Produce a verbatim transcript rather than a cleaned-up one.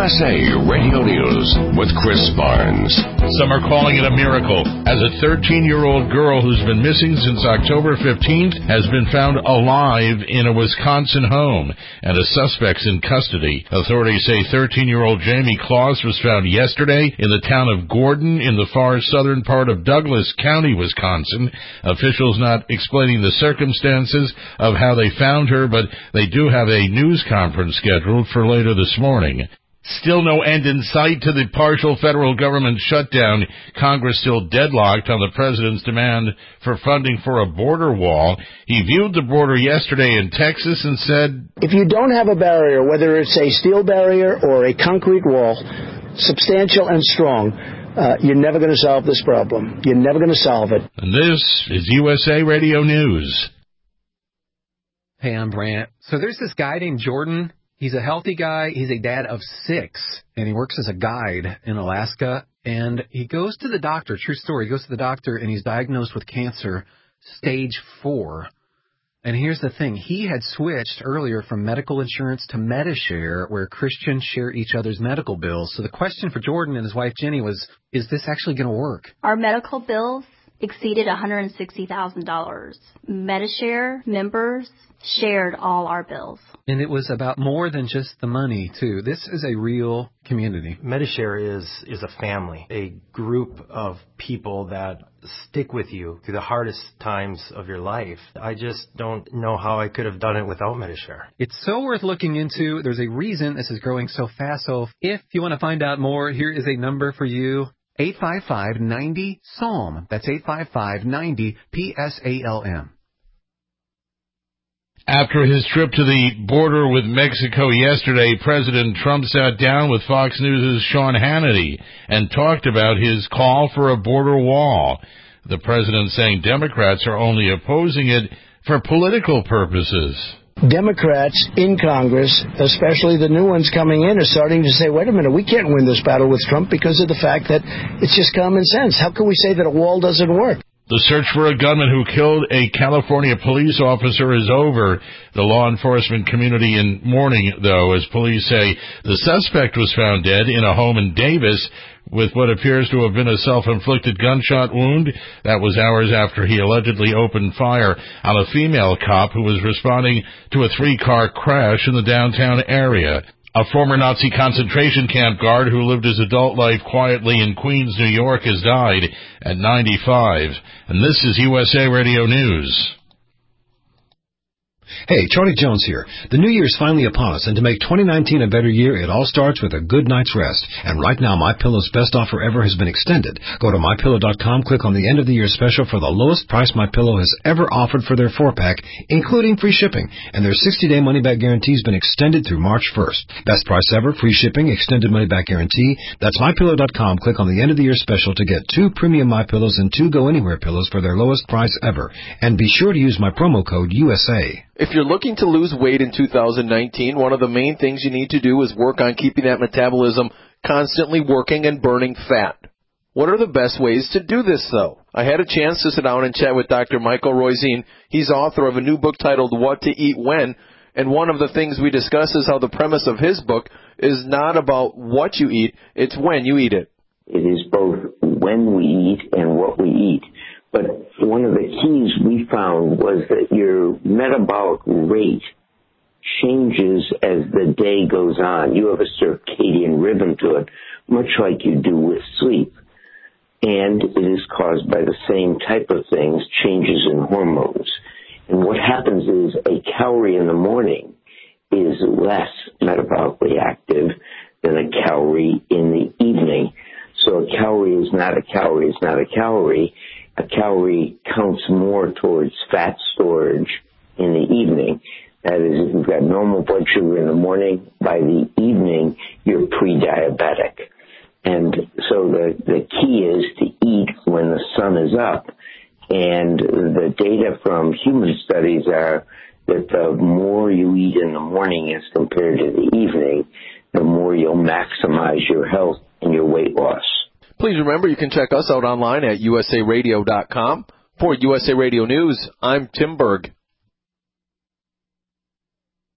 S A Radio News with Chris Barnes. Some are calling it a miracle, as a thirteen-year-old girl who's been missing since October fifteenth has been found alive in a Wisconsin home, and a suspect's in custody. Authorities say thirteen-year-old Jamie Claus was found yesterday in the town of Gordon in the far southern part of Douglas County, Wisconsin. Officials not explaining the circumstances of how they found her, but they do have a news conference scheduled for later this morning. Still no end in sight to the partial federal government shutdown. Congress still deadlocked on the president's demand for funding for a border wall. He viewed the border yesterday in Texas and said, if you don't have a barrier, whether it's a steel barrier or a concrete wall, substantial and strong, uh, you're never going to solve this problem. You're never going to solve it. And this is U S A Radio News. Hey, I'm Brant. So there's this guy named Jordan. He's a healthy guy. He's a dad of six, and he works as a guide in Alaska. And he goes to the doctor, true story, he goes to the doctor, and he's diagnosed with cancer, stage four. And here's the thing. He had switched earlier from medical insurance to Medi-Share, where Christians share each other's medical bills. So the question for Jordan and his wife, Jenny, was, is this actually going to work? Our medical bills exceeded one hundred sixty thousand dollars. Medi-Share members shared all our bills. And it was about more than just the money, too. This is a real community. Medi-Share is, is a family, a group of people that stick with you through the hardest times of your life. I just don't know how I could have done it without Medi-Share. It's so worth looking into. There's a reason this is growing so fast. So if you want to find out more, here is a number for you. eight five five, nine zero, S A L M. That's eight five five, nine zero, P S A L M. After his trip to the border with Mexico yesterday, President Trump sat down with Fox News' Sean Hannity and talked about his call for a border wall. The president saying Democrats are only opposing it for political purposes. Democrats in Congress, especially the new ones coming in, are starting to say, wait a minute, we can't win this battle with Trump because of the fact that it's just common sense. How can we say that a wall doesn't work? The search for a gunman who killed a California police officer is over. The law enforcement community in mourning, though, as police say the suspect was found dead in a home in Davis with what appears to have been a self-inflicted gunshot wound. That was hours after he allegedly opened fire on a female cop who was responding to a three-car crash in the downtown area. A former Nazi concentration camp guard who lived his adult life quietly in Queens, New York, has died at ninety-five. And this is U S A Radio News. Hey, Charlie Jones here. The new year is finally upon us, and to make twenty nineteen a better year, it all starts with a good night's rest. And right now, MyPillow's best offer ever has been extended. Go to my pillow dot com, click on the end of the year special for the lowest price MyPillow has ever offered for their four-pack, including free shipping. And their sixty-day money-back guarantee has been extended through March first. Best price ever, free shipping, extended money-back guarantee. That's my pillow dot com. Click on the end of the year special to get two premium MyPillows and two Go Anywhere pillows for their lowest price ever. And be sure to use my promo code U S A. If you're looking to lose weight in two thousand nineteen, one of the main things you need to do is work on keeping that metabolism constantly working and burning fat. What are the best ways to do this, though? I had a chance to sit down and chat with Doctor Michael Roizen. He's author of a new book titled What to Eat When, and one of the things we discuss is how the premise of his book is not about what you eat, it's when you eat it. It is both when we eat and what we eat. But one of the keys we found was that your metabolic rate changes as the day goes on. You have a circadian rhythm to it, much like you do with sleep. And it is caused by the same type of things, changes in hormones. And what happens is a calorie in the morning is less metabolically active than a calorie in the evening. So a calorie is not a calorie, it's not a calorie. A calorie counts more towards fat storage in the evening. That is, if you've got normal blood sugar in the morning, by the evening, you're pre-diabetic. And so the, the key is to eat when the sun is up. And the data from human studies are that the more you eat in the morning as compared to the evening, the more you'll maximize your health and your weight loss. Please remember you can check us out online at U S A radio dot com. For U S A Radio News, I'm Tim Berg.